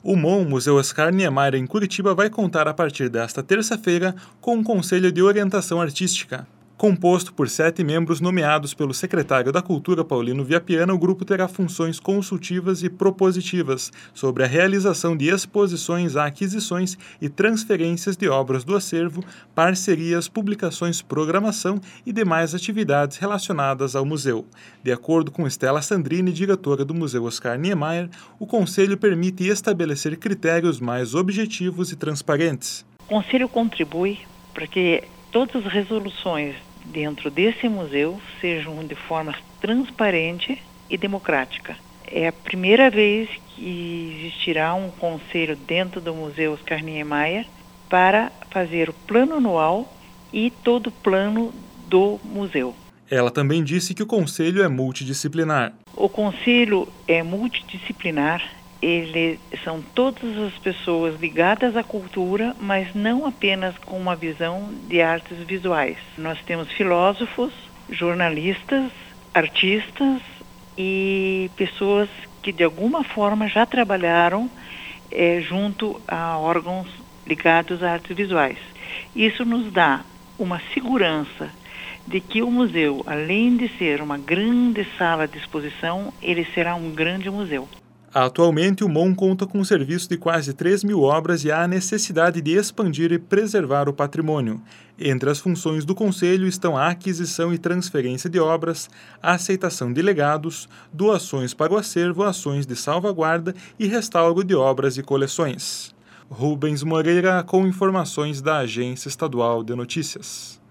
O MON, Museu Oscar Niemeyer em Curitiba, vai contar a partir desta terça-feira com um Conselho de Orientação Artística. Composto por 7 membros nomeados pelo secretário da Cultura, Paulino Viapiana, o grupo terá funções consultivas e propositivas sobre a realização de exposições, aquisições e transferências de obras do acervo, parcerias, publicações, programação e demais atividades relacionadas ao museu. De acordo com Estela Sandrini, diretora do Museu Oscar Niemeyer, o Conselho permite estabelecer critérios mais objetivos e transparentes. O Conselho contribui para que todas as resoluções dentro desse museu sejam de forma transparente e democrática. É a primeira vez que existirá um conselho dentro do Museu Oscar Niemeyer para fazer o plano anual e todo o plano do museu. Ela também disse que o conselho é multidisciplinar. O conselho é multidisciplinar. São todas as pessoas ligadas à cultura, mas não apenas com uma visão de artes visuais. Nós temos filósofos, jornalistas, artistas e pessoas que de alguma forma já trabalharam junto a órgãos ligados a artes visuais. Isso nos dá uma segurança de que o museu, além de ser uma grande sala de exposição, ele será um grande museu. Atualmente, o MON conta com um serviço de quase 3.000 obras e há a necessidade de expandir e preservar o patrimônio. Entre as funções do Conselho estão a aquisição e transferência de obras, a aceitação de legados, doações para o acervo, ações de salvaguarda e restauro de obras e coleções. Rubens Moreira, com informações da Agência Estadual de Notícias.